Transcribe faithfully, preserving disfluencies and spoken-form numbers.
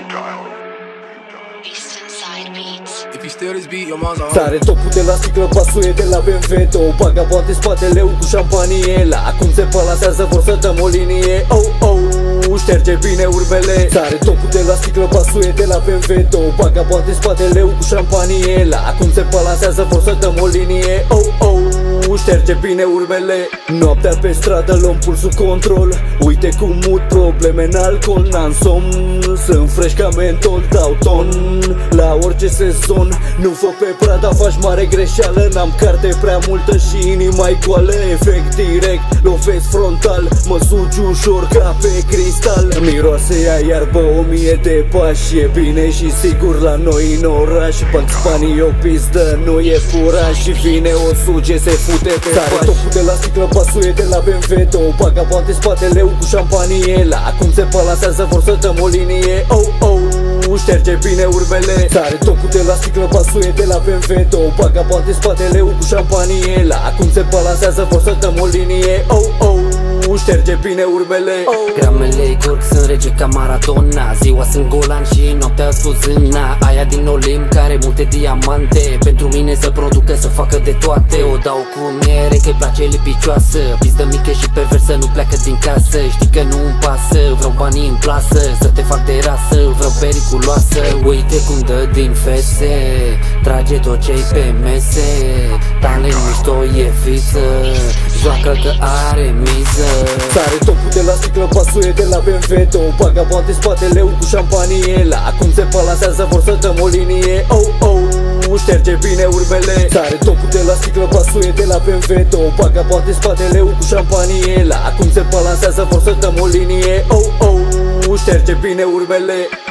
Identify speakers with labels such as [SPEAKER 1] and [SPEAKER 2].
[SPEAKER 1] Sare topul de la sticlă, pasuie de la B M W, două bagabante, spatele cu șampanie. La acum se balansează, vor să dăm o linie. Oh, oh, șterge bine urmele. Sare topul de la sticlă, pasuie de la B M W, două bagabante, spatele cu șampanie. La acum se balansează, vor să dăm o linie. Oh, oh, șterge bine urmele. Noaptea pe stradă, luăm pulsul control. Uite cum mut probleme în alcool, n-am somn. Sunt fresh ca mentol, dau ton la orice sezon. Nu fă pe Prada, faci mare greșeală. N-am carte prea multă și inima-i goală. Efect direct, lovesc frontal. Mă sugi ușor ca pe cristal. Miroase ea iarbă o mie de pași. E bine și sigur la noi în oraș. Bugs Bunny o pistă, nu e furaș. Și vine o suge, se fute pe pași. Sare topul de la sticlă, pasuie de la B M W, două bagabante, spatele cu șampanie. La acum se balansează, vor să dăm o linie. Oh, oh, șterge bine urmele. Sare topul de la sticlă, pasuie de la B M W, două bagabante, spatele cu șampanie. La acum se balansează, vor să dăm o linie. Oh, oh, șterge bine urmele. Oh.
[SPEAKER 2] Gramele curg, sunt rege ca Maradona. Ziua sunt golan și noaptea sfuzâna. Aia din Olimp care multe diamante. Pentru mine să producă, să facă de toate. O dau cu miere că-i place lipicioasă. Pizdă mică și perversă, nu pleacă din casă. Știi că nu-mi pasă, vreau banii în plasă. Să te fac de rasă, vreau periculoasă. Uite cum dă din fese, trage tot ce-i pe mese. Talent mișto e fiță, joacă că are miză.
[SPEAKER 1] Sare topul de la sticlă, pasuie de la B M W, două bagabante, spatele cu șampanie. La acum se balansează, vor să dăm o linie. Oh, oh, șterge bine urmele. Sare topul de la sticlă, pasuie de la B M W, două bagabante, spatele cu șampanie. La acum se balansează, vor să dăm o linie. Oh, oh, șterge bine urmele.